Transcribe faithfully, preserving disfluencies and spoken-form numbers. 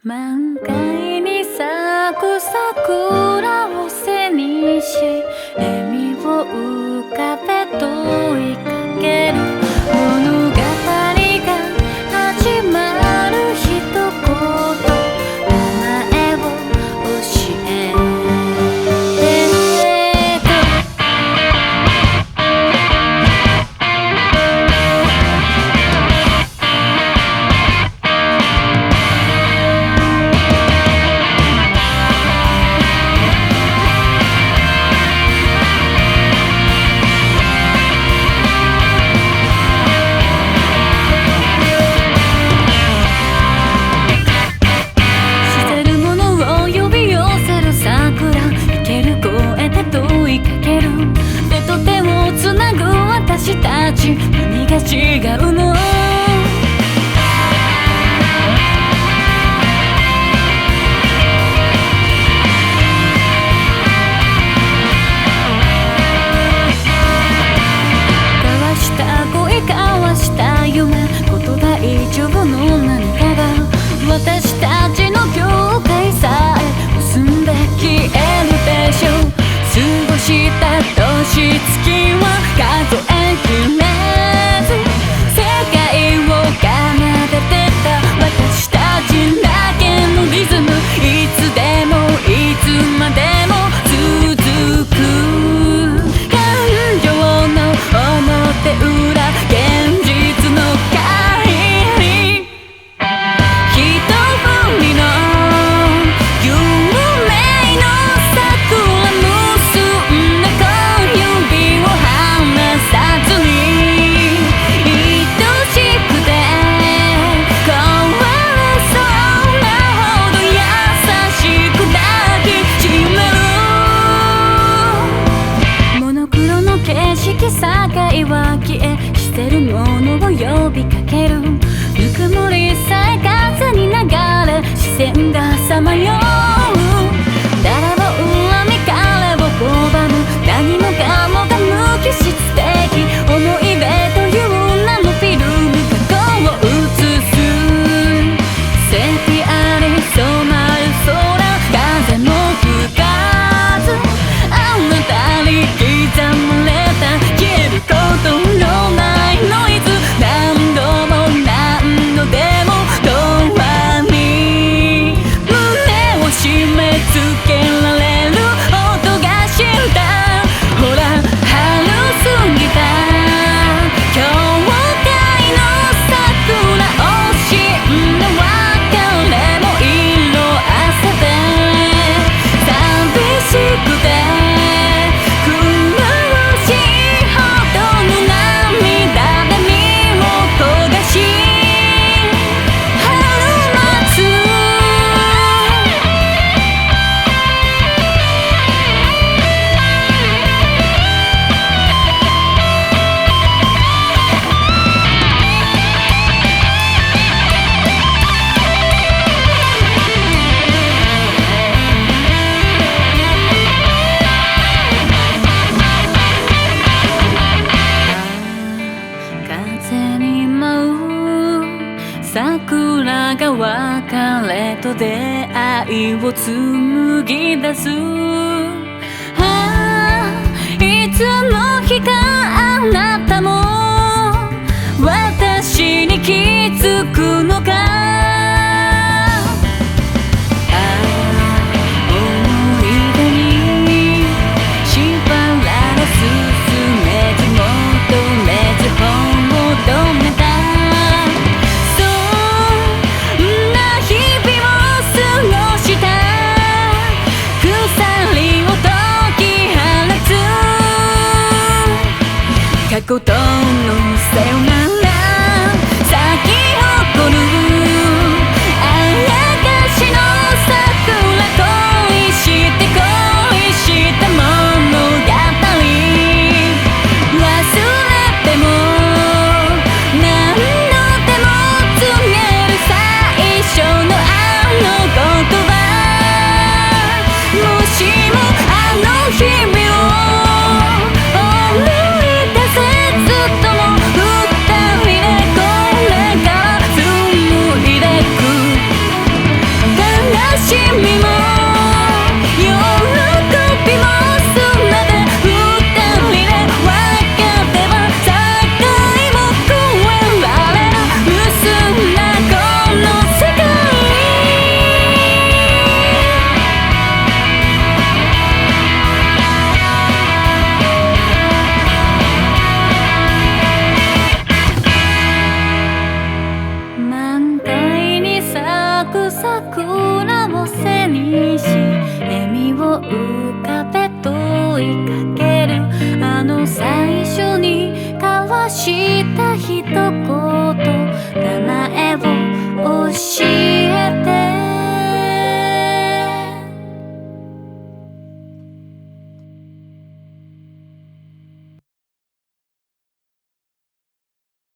満開に咲く桜を背にし笑みを浮かべ問いかける物語が始まる一言名前を教えてと私たち何が違うの交わした恋交わした夢言葉以上の何かが私たちの境界さえ結んで消えるでしょう過ごした年月は数えきれず世界を奏でてた私たちだけのリズムいつでもいつまでも続く感情の表裏現実の帰り一振りの夢の桜境は消え捨てるものを呼びかけるぬくもりさえ風に流れ視線がさまよう誰を恨み彼を拒む何もかもが無機質的思い出という名のフィルム過去を映すセピアに染まる空風も吹かずあなたに刻まれことのないノイズ何度も何度でも永遠に胸を締め付けられる音がしたほら春過ぎた教会の桜を死んだ別れも色あせて寂しくて桜が別れと出会いを紡ぎ出す、ああいつの日かあなたも私に気づくのか過去と